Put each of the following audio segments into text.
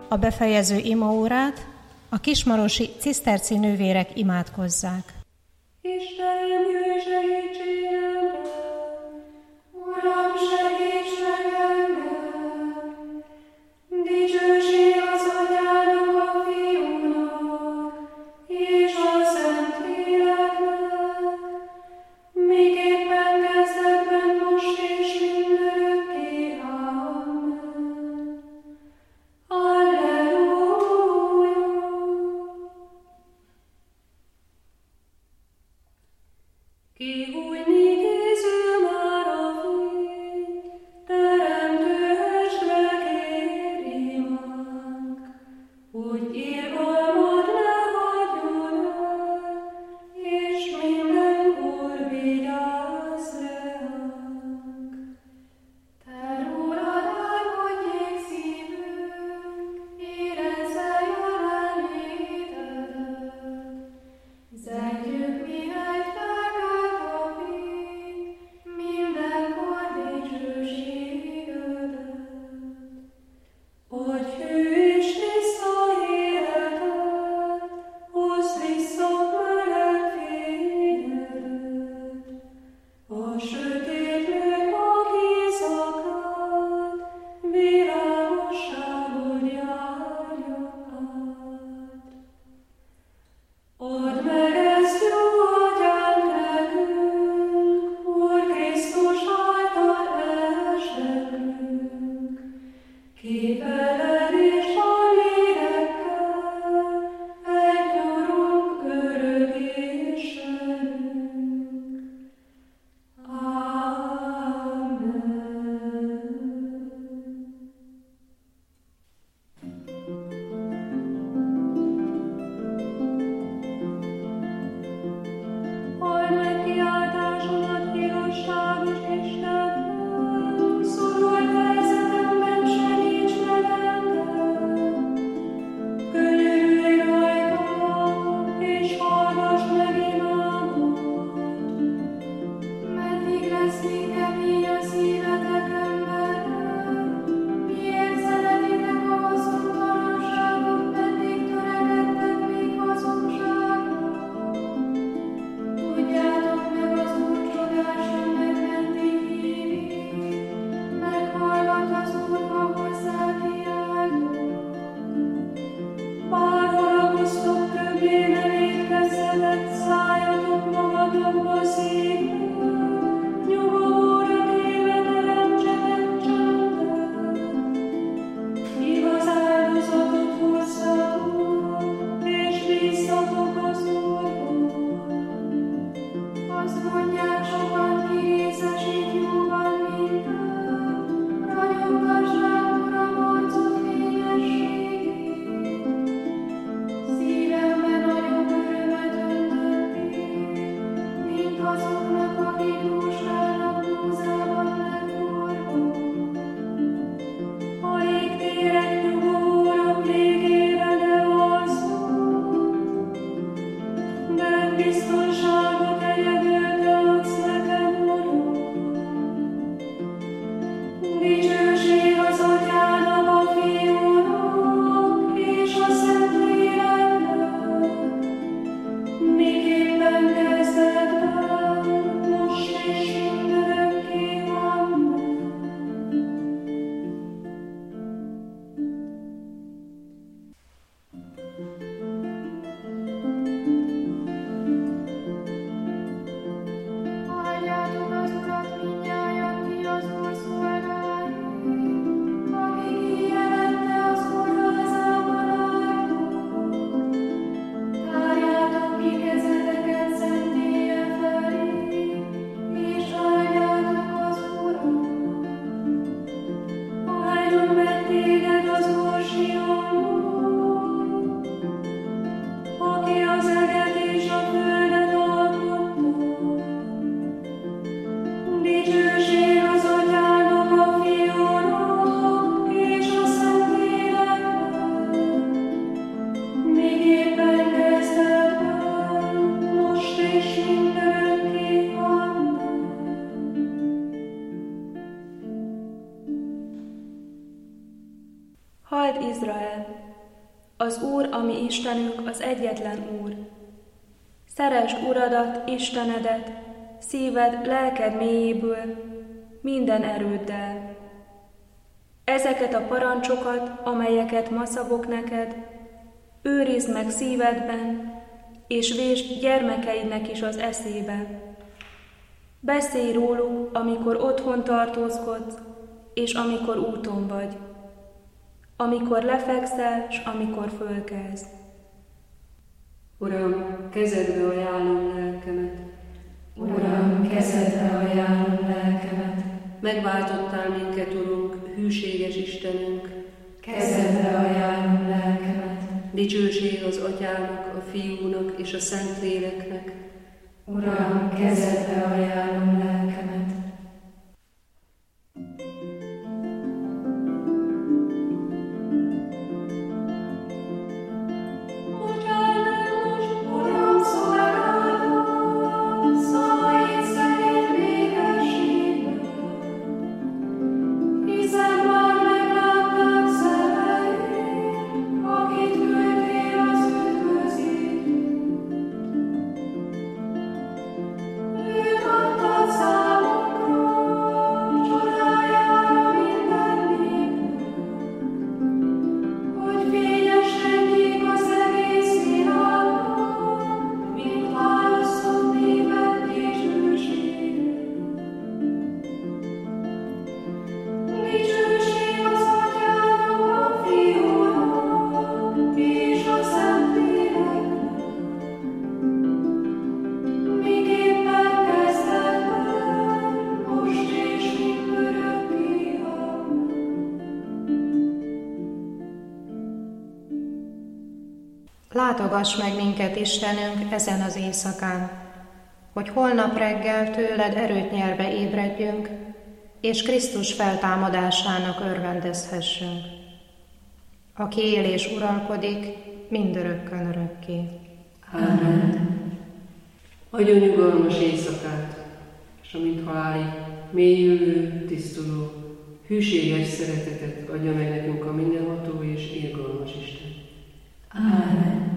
a befejező imaórát a kismarosi ciszterci nővérek imádkozzák. Istenem, jöjj segítségemre! Uram, segíts meg engem! Dicsőség az Atyának, a Fiúnak, és a Szentléleknek, miképpen kezdetben, most és mindörökké. Amen. Alleluja! Kihújni készül már a fény, teremtő estre kér imánk, hogy irgalmad ne hagyjon el, és mindenkor vigyázz ránk. Te rólad álmodjék szívünk, érezze jelenlétedet, zengjük mihegy felkelt a fény, mindenkor dicsőségedet. Hogy hű és tiszta életet, hozd vissza meleg fényedet, a sötétlők mag éjszakát, világosságot járja át. Add meg ezt, jó Atyánk, nekünk, Úr Krisztus által esdekünk, ki veled és a lélekkel, egy Urunk, örök Istenünk. Amen. Halld meg kiáltásomat, igazságos Istenem, szorult helyzetemben segíts velem, Halld Izrael! Az Úr, a mi Istenünk, az egyetlen Úr. Szeresd Uradat, Istenedet, szíved, lelked mélyéből, minden erőddel. Ezeket a parancsokat, amelyeket ma szabok neked, őrizd meg szívedben, és vésd gyermekeidnek is az eszébe. Beszélj róluk, amikor otthon tartózkodsz, és amikor úton vagy, amikor lefekszel, s amikor fölkelsz. Uram, kezedbe ajánlom lelkemet. Uram, kezedbe ajánlom lelkemet. Megváltottál minket, Urunk, hűséges Istenünk. Kezedbe ajánlom lelkemet. Dicsőség az Atyának, a Fiúnak és a Szentléleknek. Uram, kezedbe ajánlom lelkemet. Látogass meg minket, Istenünk, ezen az éjszakán, hogy holnap reggel tőled erőt nyerve ébredjünk, és Krisztus feltámadásának örvendezhessünk, aki él és uralkodik mindörökkön örökké. Amen. Adjon nyugalmas éjszakát, és amint halálig mélyülő, tisztuló, hűséges szeretetet adja meg nekünk a mindenható és irgalmas Isten. Amen.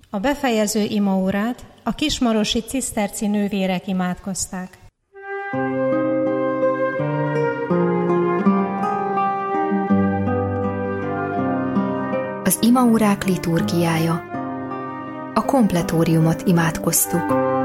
A befejező imaórát a kismarosi ciszterci nővérek imádkozták. Az imaórák liturgiája. A kompletóriumot imádkoztuk.